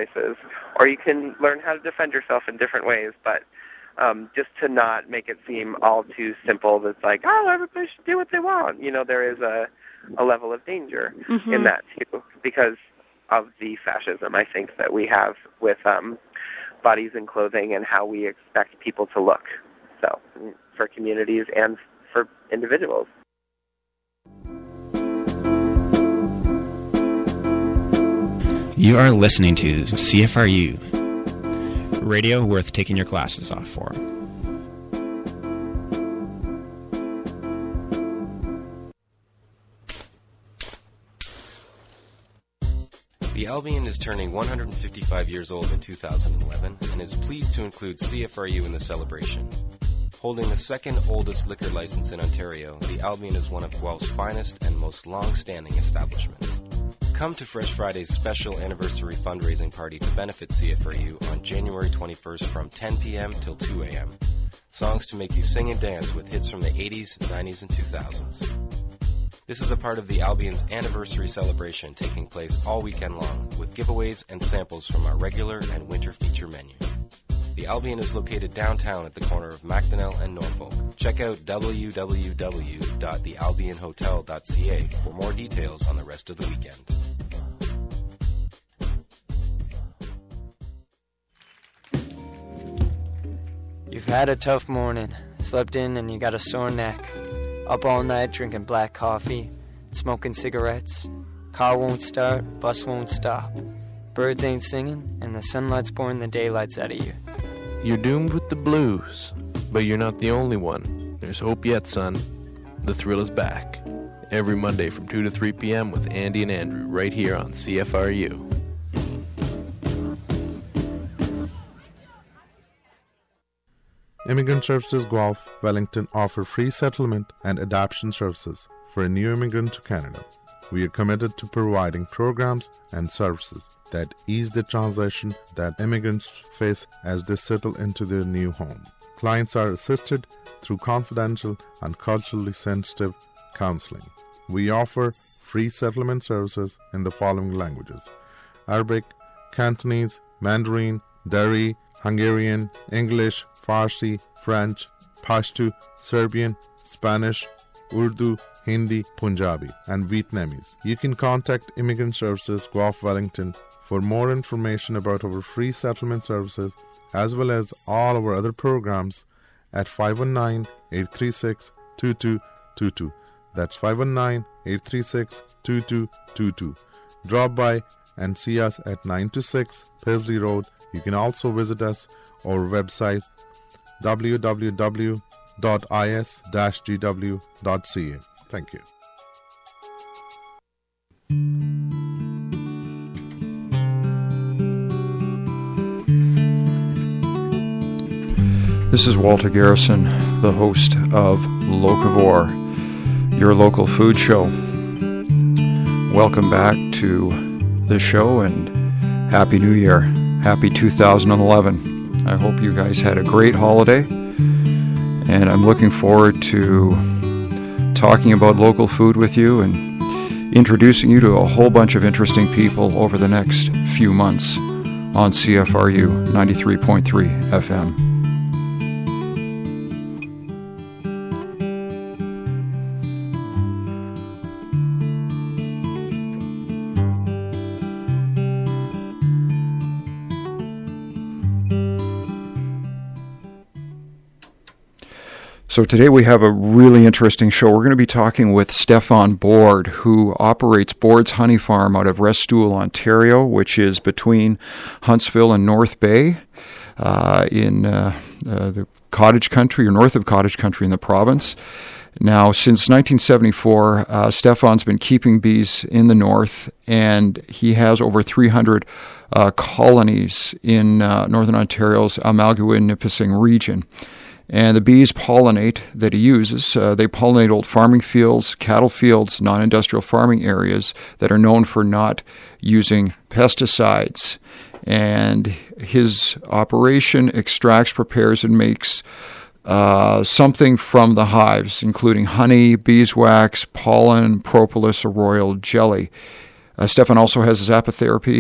choices, or you can learn how to defend yourself in different ways, but just to not make it seem all too simple that's like, oh, everybody should do what they want. There is a level of danger in that, too, because of the fascism, I think, that we have with bodies and clothing and how we expect people to look, so for communities and for individuals. You are listening to CFRU, radio worth taking your glasses off for. The Albion is turning 155 years old in 2011 and is pleased to include CFRU in the celebration. Holding the second oldest liquor license in Ontario, the Albion is one of Guelph's finest and most long-standing establishments. Come to Fresh Friday's special anniversary fundraising party to benefit CFRU on January 21st from 10 p.m. till 2 a.m. Songs to make you sing and dance with hits from the 80s, 90s, and 2000s. This is a part of the Albion's anniversary celebration taking place all weekend long, with giveaways and samples from our regular and winter feature menu. The Albion is located downtown at the corner of Macdonell and Norfolk. Check out www.thealbionhotel.ca for more details on the rest of the weekend. You've had a tough morning, slept in and you got a sore neck. Up all night drinking black coffee, smoking cigarettes. Car won't start, bus won't stop. Birds ain't singing, and the sunlight's boring the daylights out of you. You're doomed with the blues, but you're not the only one. There's hope yet, son. The Thrill is back. Every Monday from 2 to 3 p.m. with Andy and Andrew right here on CFRU. Immigrant Services Guelph, Wellington offer free settlement and adoption services for a new immigrant to Canada. We are committed to providing programs and services that ease the transition that immigrants face as they settle into their new home. Clients are assisted through confidential and culturally sensitive counseling. We offer free settlement services in the following languages: Arabic, Cantonese, Mandarin, Dari, Hungarian, English, Farsi, French, Pashto, Serbian, Spanish, Urdu, Hindi, Punjabi, and Vietnamese. You can contact Immigrant Services Guelph Wellington for more information about our free settlement services as well as all our other programs at 519-836-2222. That's 519-836-2222. Drop by and see us at 926 Paisley Road. You can also visit us on our website www.is-gw.ca. Thank you. This is Walter Garrison, the host of Locavore, your local food show. Welcome back to the show and Happy New Year. Happy 2011. I hope you guys had a great holiday, and I'm looking forward to talking about local food with you and introducing you to a whole bunch of interesting people over the next few months on CFRU 93.3 FM. So today we have a really interesting show. We're going to be talking with Stefan Bord, who operates Bord's Honey Farm out of Restoule, Ontario, which is between Huntsville and North Bay in the cottage country or north of cottage country in the province. Now, since 1974, Stefan's been keeping bees in the north, and he has over 300 colonies in northern Ontario's Amalgawin-Nipissing region. And the bees pollinate that he uses. They pollinate old farming fields, cattle fields, non-industrial farming areas that are known for not using pesticides. And his operation extracts, prepares, and makes something from the hives, including honey, beeswax, pollen, propolis, or royal jelly. Stefan also has his apitherapy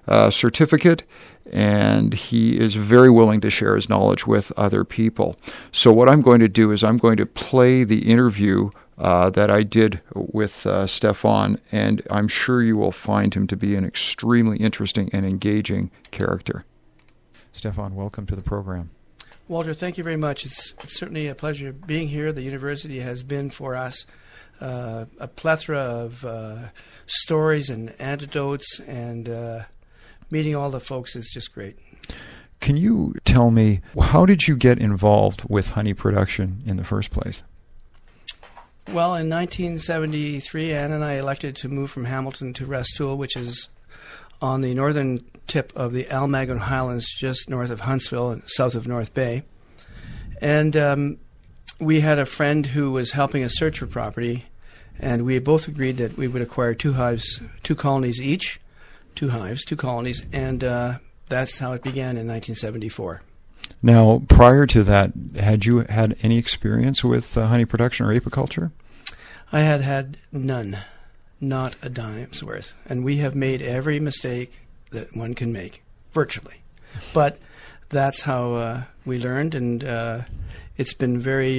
certificate, and he is very willing to share his knowledge with other people. So what I'm going to do is I'm going to play the interview that I did with Stefan, and I'm sure you will find him to be an extremely interesting and engaging character. Stefan, welcome to the program. Walter, thank you very much. It's certainly a pleasure being here. The university has been for us a plethora of stories and anecdotes, and meeting all the folks is just great. Can you tell me, how did you get involved with honey production in the first place? Well, in 1973, Anne and I elected to move from Hamilton to Restoule, which is on the northern tip of the Almaguin Highlands, just north of Huntsville and south of North Bay. And we had a friend who was helping us search for property, and we both agreed that we would acquire 2 hives, 2 colonies each, 2 hives, 2 colonies, and that's how it began in 1974. Now, prior to that, had you had any experience with honey production or apiculture? I had none, not a dime's worth. And we have made every mistake that one can make, virtually. But that's how we learned, and it's been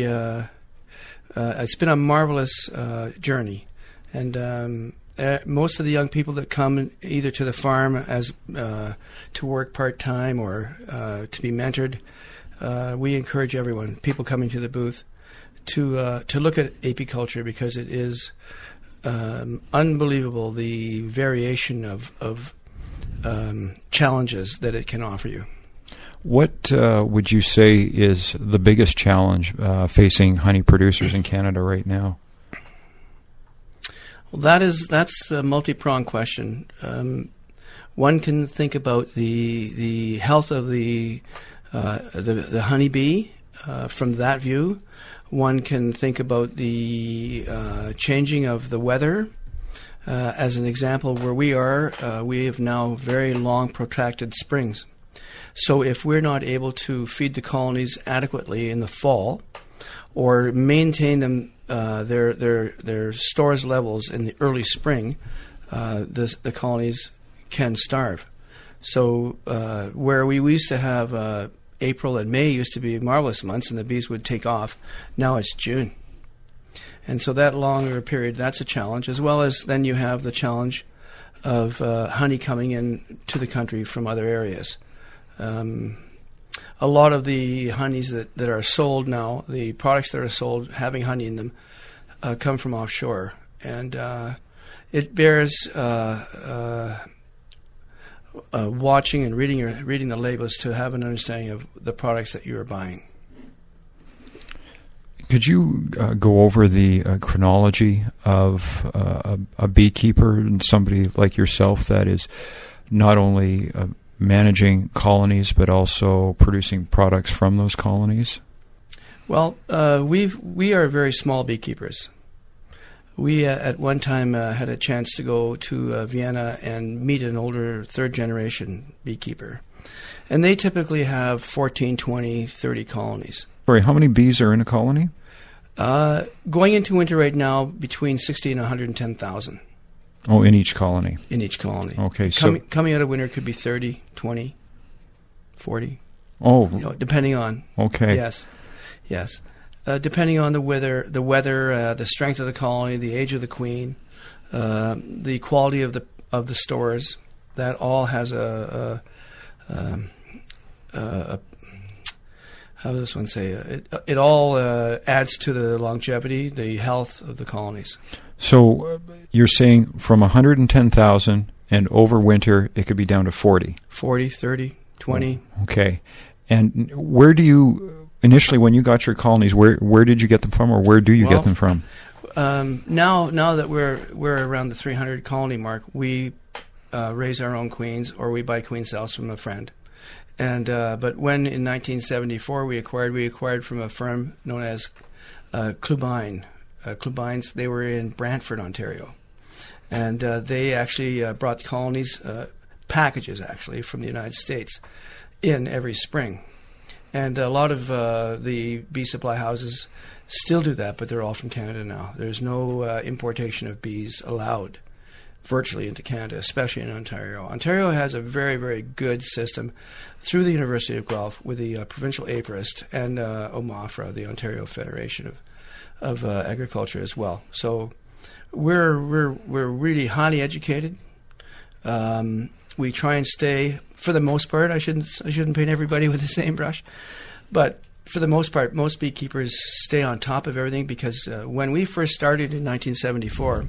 it's been a marvelous journey. And most of the young people that come either to the farm as to work part-time or to be mentored, we encourage everyone, people coming to the booth, to look at apiculture, because it is unbelievable, the variation of challenges that it can offer you. What would you say is the biggest challenge facing honey producers in Canada right now? Well, that's a multi-pronged question. One can think about the health of the honeybee from that view. One can think about the changing of the weather. As an example, where we are, we have now very long, protracted springs. So if we're not able to feed the colonies adequately in the fall, or maintain them their stores levels in the early spring, the colonies can starve. So where we used to have April and May used to be marvelous months, and the bees would take off, now it's June. And so that longer period, that's a challenge, as well as then you have the challenge of honey coming in to the country from other areas. A lot of the honeys that are sold now, the products that are sold having honey in them, come from offshore. And it bears watching and reading the labels to have an understanding of the products that you are buying. Could you go over the chronology of a beekeeper and somebody like yourself that is not only managing colonies but also producing products from those colonies? Well, we are very small beekeepers. We at one time had a chance to go to Vienna and meet an older third-generation beekeeper. And they typically have 14, 20, 30 colonies. Sorry, how many bees are in a colony? Going into winter right now, between 60 and 110,000. Oh, in each colony? In each colony. Okay, so... Coming out of winter could be 30, 20, 40. Oh. Depending on... Okay. Yes. Depending on the weather, the strength of the colony, the age of the queen, the quality of the stores, that all has how does this one say? It all adds to the longevity, the health of the colonies. So you're saying from 110,000 and over winter it could be down to 40? 40, 30, 20. Okay. And where do you, initially when you got your colonies, where did you get them from, or where do you get them from? Now that we're around the 300 colony mark, we raise our own queens, or we buy queen cells from a friend. And but when in 1974 we acquired from a firm known as Clubine. Clubines, they were in Brantford, Ontario, and they actually brought colonies, packages actually, from the United States in every spring. And a lot of the bee supply houses still do that, but they're all from Canada now. There's no importation of bees allowed virtually into Canada, especially in Ontario. Ontario has a very, very good system through the University of Guelph with the provincial apiarist and OMAFRA, the Ontario Federation of Agriculture as well. So we're really highly educated. We try and stay, for the most part, I shouldn't paint everybody with the same brush, but for the most part, most beekeepers stay on top of everything because when we first started in 1974,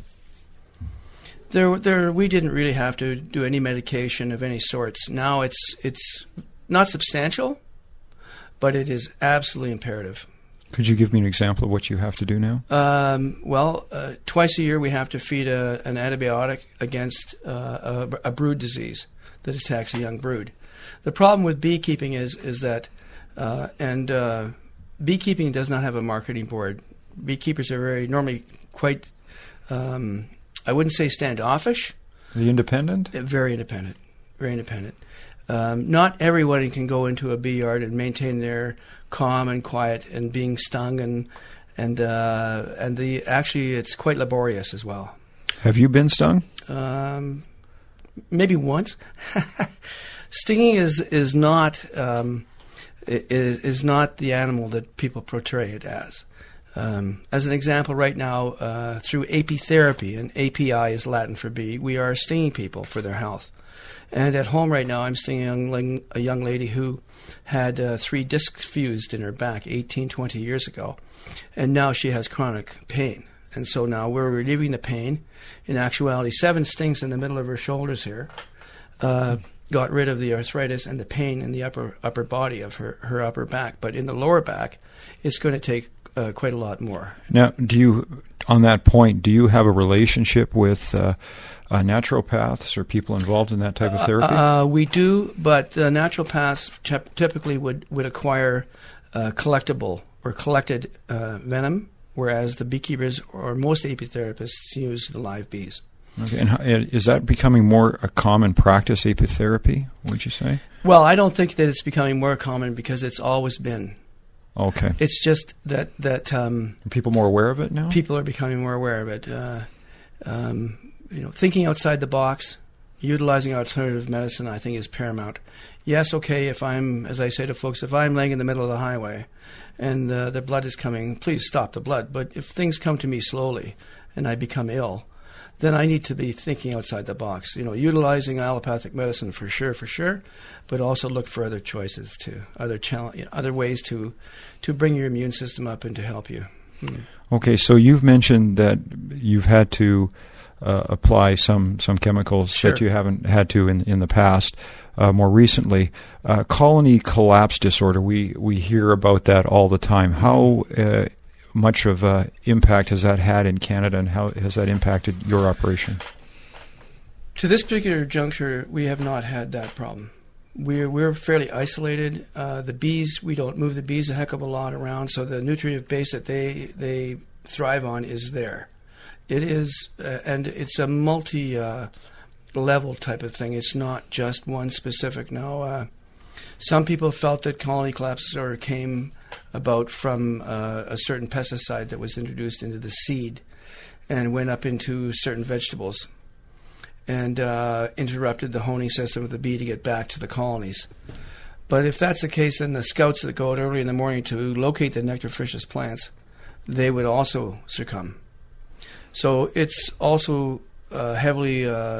we didn't really have to do any medication of any sorts. Now it's not substantial, but it is absolutely imperative. Could you give me an example of what you have to do now? Twice a year we have to feed an antibiotic against a brood disease that attacks a young brood. The problem with beekeeping is that, beekeeping does not have a marketing board. Beekeepers are normally quite, I wouldn't say standoffish. Are you independent? Very independent. Very independent. Not everyone can go into a bee yard and maintain their calm and quiet and being stung actually it's quite laborious as well. Have you been stung? Maybe once. Stinging is not the animal that people portray it as. As an example, right now, through apitherapy, and API is Latin for bee, we are stinging people for their health. And at home right now, I'm stinging a young lady who had 3 discs fused in her back 18-20 years ago, and now she has chronic pain. And so now we're relieving the pain. In actuality, 7 stings in the middle of her shoulders here got rid of the arthritis and the pain in the upper body of her upper back. But in the lower back, it's going to take quite a lot more. Now, on that point, do you have a relationship with naturopaths or people involved in that type of therapy? We do, but naturopaths typically would acquire collectible or collected venom, whereas the beekeepers or most apitherapists use the live bees. Okay, and is that becoming more a common practice, apitherapy, would you say? Well, I don't think that it's becoming more common because it's always been. Okay. It's just that are people more aware of it now? People are becoming more aware of it. Thinking outside the box, utilizing alternative medicine, I think, is paramount. Yes, okay, as I say to folks, if I'm laying in the middle of the highway and the blood is coming, please stop the blood. But if things come to me slowly and I become ill, then I need to be thinking outside the box. Utilizing allopathic medicine for sure, but also look for other choices too, other ways to bring your immune system up and to help you. Okay, so you've mentioned that you've had to apply some chemicals Sure. that you haven't had to in the past. More recently, colony collapse disorder. We hear about that all the time. How much of impact has that had in Canada, and how has that impacted your operation? To this particular juncture, we have not had that problem. We're fairly isolated. The bees, we don't move the bees a heck of a lot around, so the nutrient base that they thrive on is there. It is, and it's a multi-level type of thing. It's not just one specific. Now, some people felt that colony collapse disorder came about from a certain pesticide that was introduced into the seed and went up into certain vegetables and interrupted the honing system of the bee to get back to the colonies. But if that's the case, then the scouts that go out early in the morning to locate the nectar-fishes plants, they would also succumb. So it's also heavily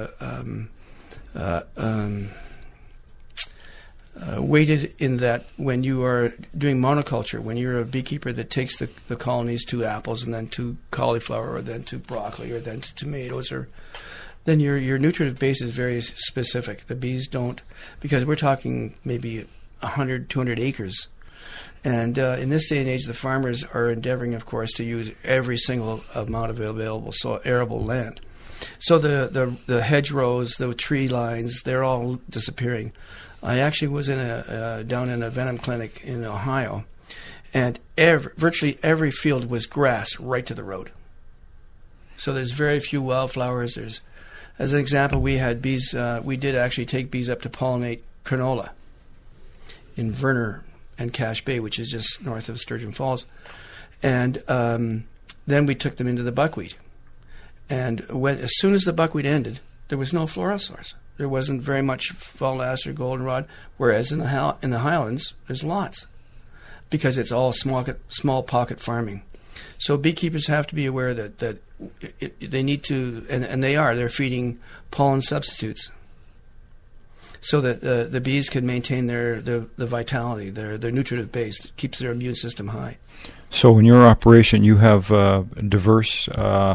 weighted in that when you are doing monoculture, when you're a beekeeper that takes the colonies to apples and then to cauliflower or then to broccoli or then to tomatoes, then your nutritive base is very specific. The bees don't, because we're talking maybe 100, 200 acres. And in this day and age, the farmers are endeavoring, of course, to use every single amount of available arable land. So the hedgerows, the tree lines, they're all disappearing. I actually was down in a venom clinic in Ohio, and virtually every field was grass right to the road. So there's very few wildflowers. As an example, we had bees. We did actually take bees up to pollinate canola in Verner and Cache Bay, which is just north of Sturgeon Falls. And then we took them into the buckwheat. And as soon as the buckwheat ended, there was no floral source. There wasn't very much faldas or goldenrod, whereas in the highlands, there's lots, because it's all small pocket farming. So beekeepers have to be aware that they need to, and they're feeding pollen substitutes, so that the bees can maintain the vitality, their nutritive base that keeps their immune system high. So in your operation, you have diverse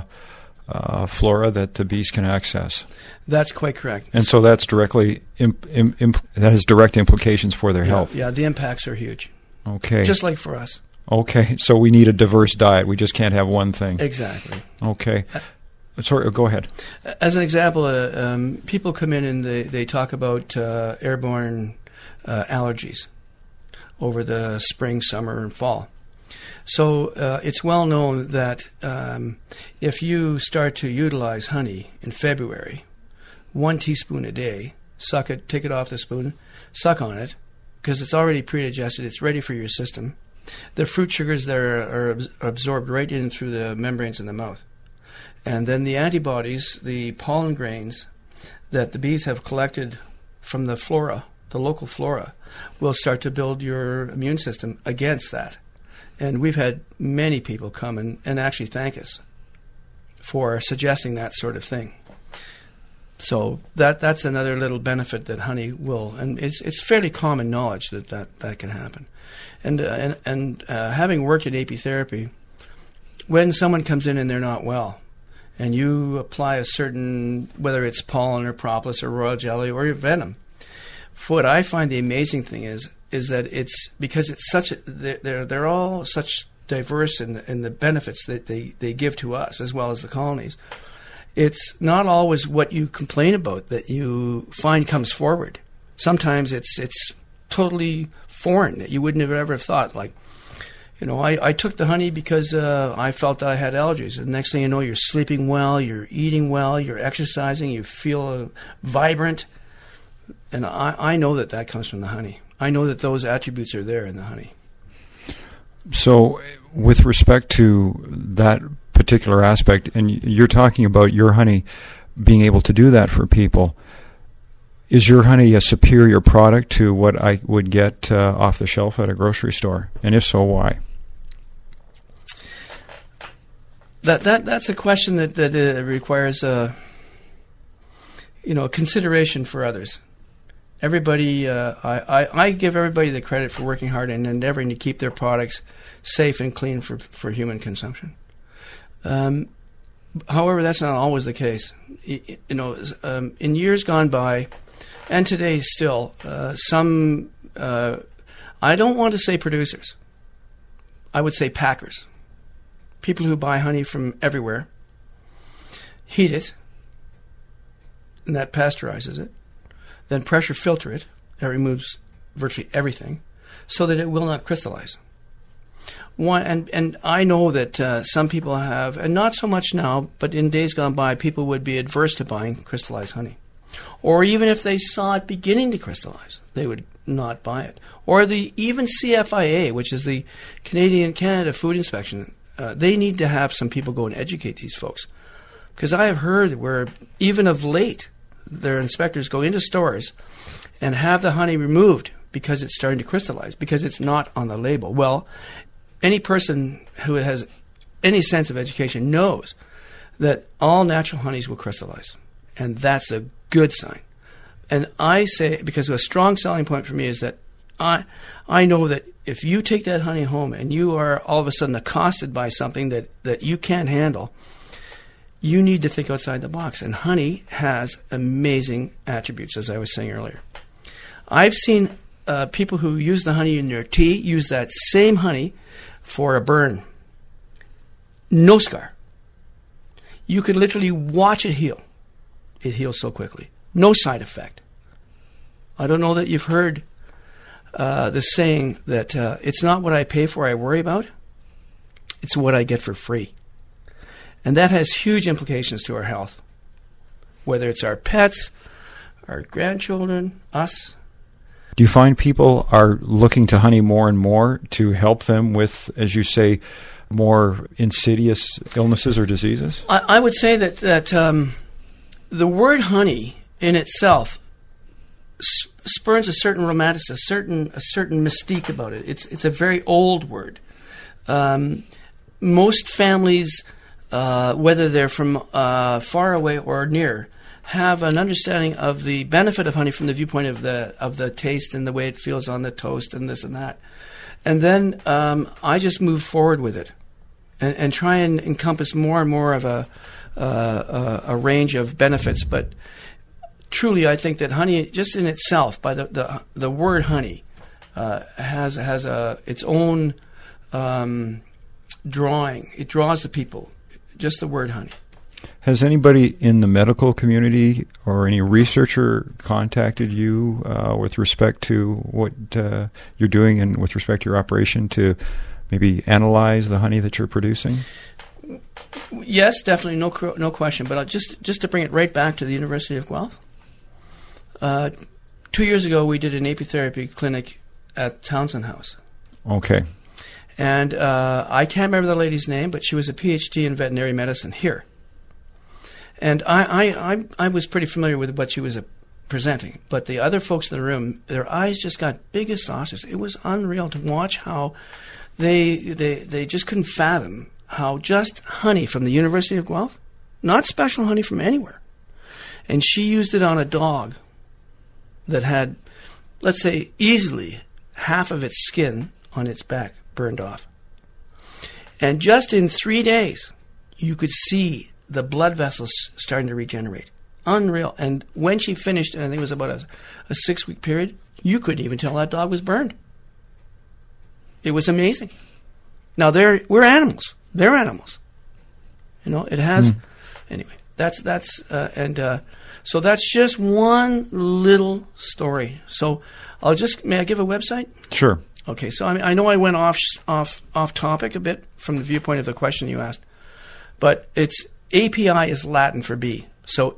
flora that the bees can access. That's quite correct. And so that's directly that has direct implications for their health. Yeah, the impacts are huge. Okay. Just like for us. Okay, so we need a diverse diet. We just can't have one thing. Exactly. Okay. Sorry, go ahead. As an example, people come in and they talk about airborne allergies over the spring, summer, and fall. So it's well known that if you start to utilize honey in February, 1 teaspoon a day, suck it, take it off the spoon, suck on it, because it's already pre-digested, it's ready for your system. The fruit sugars there are absorbed right in through the membranes in the mouth. And then the antibodies, the pollen grains that the bees have collected from the flora, the local flora, will start to build your immune system against that. And we've had many people come and actually thank us for suggesting that sort of thing. So that's another little benefit that honey will, and it's fairly common knowledge that can happen. And having worked in apitherapy, when someone comes in and they're not well, and you apply a certain, whether it's pollen or propolis or royal jelly or your venom, what I find the amazing thing is that it's because it's such they're all such diverse in the benefits that they give to us as well as the colonies. It's not always what you complain about that you find comes forward. Sometimes it's totally foreign that you wouldn't have ever thought. Like, I took the honey because I felt I had allergies. And the next thing you know, you're sleeping well, you're eating well, you're exercising, you feel vibrant. And I know that comes from the honey. I know that those attributes are there in the honey. So with respect to that particular aspect, and you're talking about your honey being able to do that for people, is your honey a superior product to what I would get off the shelf at a grocery store? And if so, why? That's a question that requires consideration for others. Everybody, I give everybody the credit for working hard and endeavoring to keep their products safe and clean for human consumption. However, that's not always the case. In years gone by, and today still, some, I don't want to say producers, I would say packers, people who buy honey from everywhere, heat it, and that pasteurizes it, then pressure filter it, that removes virtually everything, so that it will not crystallize. And I know that some people have, and not so much now, but in days gone by, people would be adverse to buying crystallized honey. Or even if they saw it beginning to crystallize, they would not buy it. Or even CFIA, which is the Canada Food Inspection, they need to have some people go and educate these folks. Because I have heard where, even of late, their inspectors go into stores and have the honey removed because it's starting to crystallize, because it's not on the label. Well, any person who has any sense of education knows that all natural honeys will crystallize, and that's a good sign. And I say, because a strong selling point for me is that I know that if you take that honey home and you are all of a sudden accosted by something that you can't handle, you need to think outside the box. And honey has amazing attributes, as I was saying earlier. I've seen people who use the honey in their tea use that same honey for a burn. No scar. You can literally watch it heal. It heals so quickly. No side effect. I don't know that you've heard the saying that it's not what I pay for I worry about, it's what I get for free. And that has huge implications to our health, whether it's our pets, our grandchildren, us. Do you find people are looking to honey more and more to help them with, as you say, more insidious illnesses or diseases? I would say that the word honey in itself spurns a certain romanticism, a certain mystique about it. It's a very old word. Most families, whether they're from far away or near, have an understanding of the benefit of honey from the viewpoint of the taste and the way it feels on the toast and this and that. And then I just move forward with it and try and encompass more and more of a range of benefits. But truly, I think that honey, just in itself, by the word honey, has its own drawing. It draws the people. Just the word honey. Has anybody in the medical community or any researcher contacted you with respect to what you're doing and with respect to your operation to maybe analyze the honey that you're producing? Yes, definitely, no question. But just to bring it right back to the University of Guelph, 2 years ago we did an apitherapy clinic at Townsend House. Okay. And I can't remember the lady's name, but she was a PhD in veterinary medicine here. And I was pretty familiar with what she was presenting. But the other folks in the room, their eyes just got big as saucers. It was unreal to watch how they just couldn't fathom how just honey from the University of Guelph, not special honey from anywhere. And she used it on a dog that had, let's say, easily half of its skin on its back burned off. And just in 3 days, you could see the blood vessels starting to regenerate. Unreal. And when she finished, and I think it was about a 6-week period, you couldn't even tell that dog was burned. It was amazing. Now, we're animals. They're animals. You know, it has... Anyway, so that's just one little story. So may I give a website? Sure. Okay, so I know I went off topic a bit from the viewpoint of the question you asked, but it's API is Latin for bee. So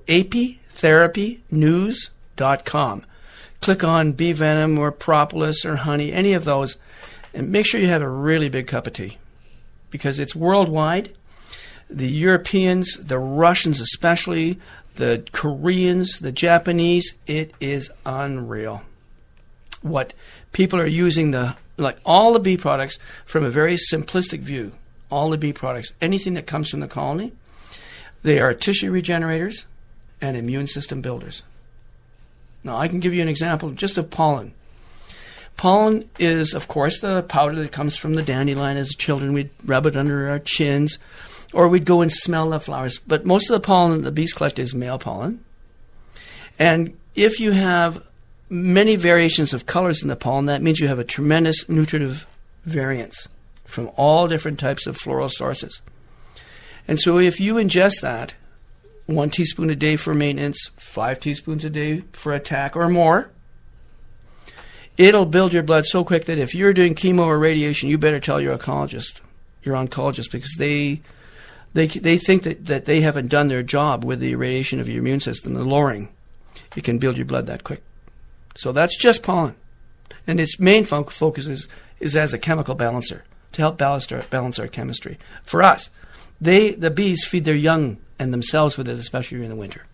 apitherapynews.com. Click on bee venom or propolis or honey, any of those, and make sure you have a really big cup of tea because it's worldwide. The Europeans, the Russians especially, the Koreans, the Japanese, it is unreal. What people are using all the bee products from a very simplistic view, all the bee products, anything that comes from the colony, they are tissue regenerators and immune system builders. Now, I can give you an example just of pollen. Pollen is, of course, the powder that comes from the dandelion. As children, we'd rub it under our chins, or we'd go and smell the flowers. But most of the pollen that the bees collect is male pollen. And if you have many variations of colors in the pollen, that means you have a tremendous nutritive variance from all different types of floral sources. And so if you ingest that, 1 teaspoon a day for maintenance, 5 teaspoons a day for attack or more, it'll build your blood so quick that if you're doing chemo or radiation, you better tell your oncologist, because they think that they haven't done their job with the irradiation of your immune system, the lowering. It can build your blood that quick. So that's just pollen. And its main focus is as a chemical balancer, to help balance our chemistry. For us, the bees feed their young and themselves with it, especially in the winter.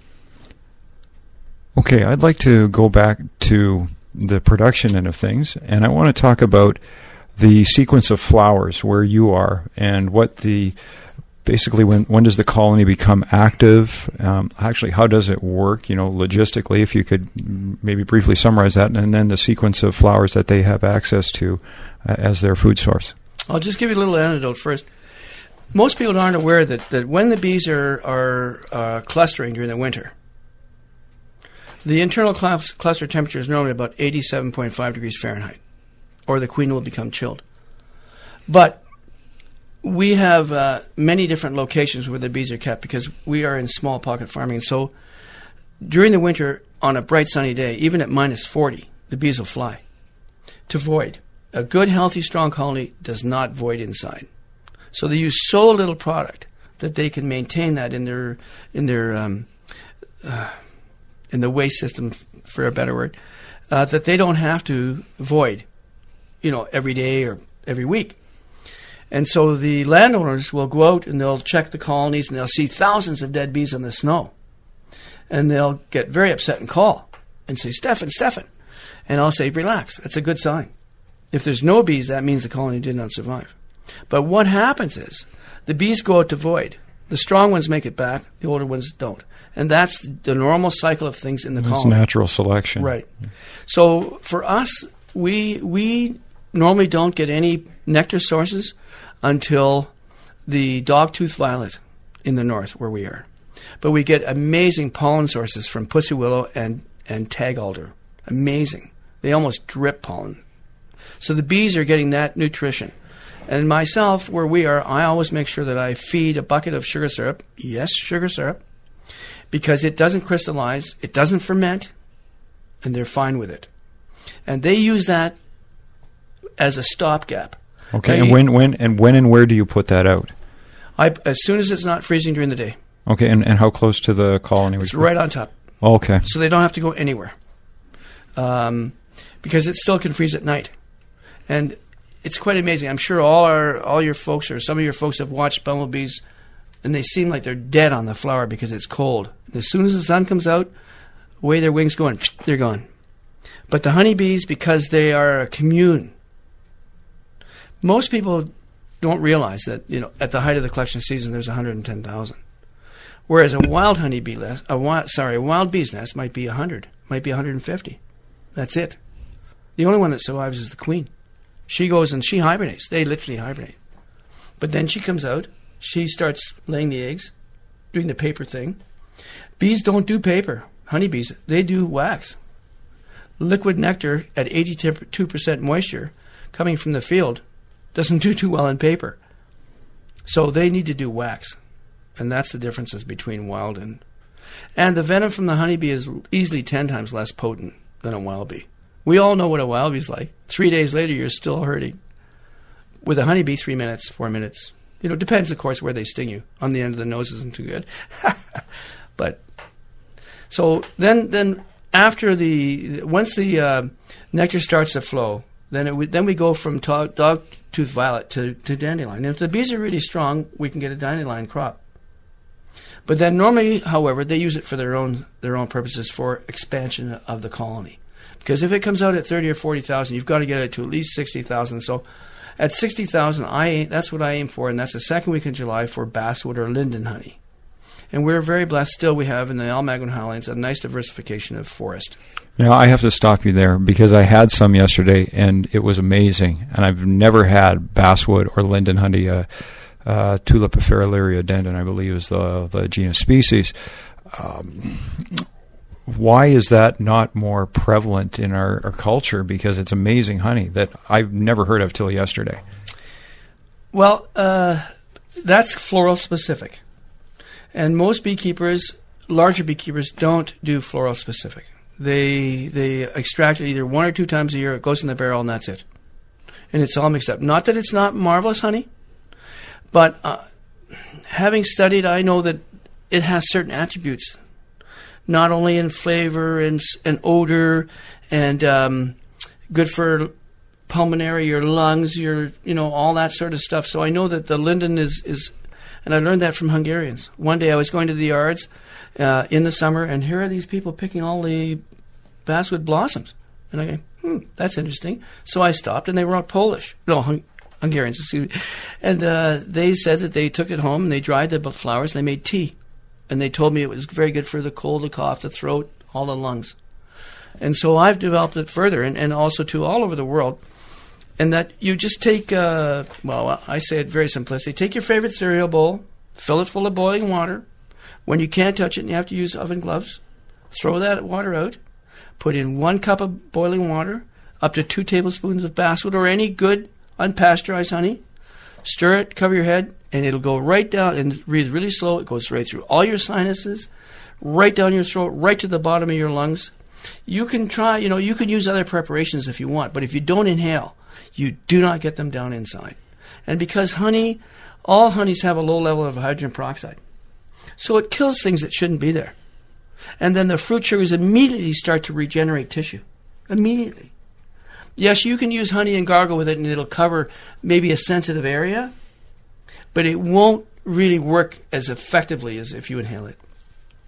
Okay, I'd like to go back to the production end of things, and I want to talk about the sequence of flowers where you are and what basically when does the colony become active? Actually, how does it work, logistically, if you could maybe briefly summarize that, and then the sequence of flowers that they have access to as their food source. I'll just give you a little anecdote first. Most people aren't aware that when the bees are clustering during the winter, the internal cluster temperature is normally about 87.5 degrees Fahrenheit, or the queen will become chilled. But we have many different locations where the bees are kept because we are in small pocket farming. So during the winter, on a bright sunny day, even at minus 40, the bees will fly to void. A good, healthy, strong colony does not void inside. So they use so little product that they can maintain that in the waste system, for a better word, that they don't have to void, every day or every week. And so the landowners will go out and they'll check the colonies and they'll see thousands of dead bees in the snow. And they'll get very upset and call and say, Stefan. And I'll say, relax. That's a good sign. If there's no bees, that means the colony did not survive. But what happens is the bees go out to void. The strong ones make it back. The older ones don't. And that's the normal cycle of things in the colony. It's natural selection. Right. So for us, we normally don't get any nectar sources until the dogtooth violet in the north where we are. But we get amazing pollen sources from pussy willow and tag alder. Amazing. They almost drip pollen. So the bees are getting that nutrition. And myself, where we are, I always make sure that I feed a bucket of sugar syrup. Yes, sugar syrup. Because it doesn't crystallize, it doesn't ferment, and they're fine with it. And they use that as a stopgap. Okay, and when and where do you put that out? As soon as it's not freezing during the day. Okay, and how close to the colony? It's right on top. Okay. So they don't have to go anywhere. Because it still can freeze at night. And it's quite amazing. I'm sure all your folks or some of your folks have watched bumblebees, and they seem like they're dead on the flower because it's cold. As soon as the sun comes out, away their wings go and they're gone. But the honeybees, because they are a commune, most people don't realize that, at the height of the collection season, there's 110,000. Whereas a wild a wild bee's nest might be 100, might be 150. That's it. The only one that survives is the queen. She goes and she hibernates. They literally hibernate. But then she comes out. She starts laying the eggs, doing the paper thing. Bees don't do paper. Honeybees, they do wax. Liquid nectar at 82% moisture coming from the field doesn't do too well in paper. So they need to do wax. And that's the differences between wild and the venom from the honeybee is easily 10 times less potent than a wild bee. We all know what a wild bee's like. 3 days later, you're still hurting. With a honeybee, 3 minutes, 4 minutes. Depends, of course, where they sting you. On the end of the nose isn't too good. But so then after once the nectar starts to flow, then we go from dogtooth violet to dandelion. And if the bees are really strong, we can get a dandelion crop. But then normally, however, they use it for their own purposes for expansion of the colony. Because if it comes out at 30 or 40,000, you've got to get it to at least 60,000. So at 60,000, that's what I aim for, and that's the second week in July for basswood or linden honey. And we're very blessed still. We have in the Almaguin Highlands a nice diversification of forest. Now, I have to stop you there because I had some yesterday, and it was amazing. And I've never had basswood or linden honey. Tulipiferularia dendon, I believe, is the genus species. Why is that not more prevalent in our culture? Because it's amazing honey that I've never heard of till yesterday. Well, that's floral specific. And most beekeepers, larger beekeepers, don't do floral specific. They extract it either 1 or 2 times a year. It goes in the barrel, and that's it. And it's all mixed up. Not that it's not marvelous honey, but having studied, I know that it has certain attributes, not only in flavor and odor, and good for pulmonary, your lungs, your all that sort of stuff. So I know that the linden is, and I learned that from Hungarians. One day I was going to the yards in the summer, and here are these people picking all the basswood blossoms, and I go, that's interesting. So I stopped, and they were all Polish, Hungarians, excuse me, and they said that they took it home and they dried the flowers and they made tea. And they told me it was very good for the cold, the cough, the throat, all the lungs. And so I've developed it further, and also to all over the world. And that you just take, I say it very simplistic. Take your favorite cereal bowl, fill it full of boiling water. When you can't touch it and you have to use oven gloves, throw that water out. Put in 1 cup of boiling water, up to 2 tablespoons of basswood or any good unpasteurized honey. Stir it, cover your head, and it'll go right down, and breathe really slow. It goes right through all your sinuses, right down your throat, right to the bottom of your lungs. You can try, you can use other preparations if you want, but if you don't inhale, you do not get them down inside. And because all honeys have a low level of hydrogen peroxide, so it kills things that shouldn't be there. And then the fruit sugars immediately start to regenerate tissue. Immediately. Yes, you can use honey and gargle with it, and it'll cover maybe a sensitive area, but it won't really work as effectively as if you inhale it.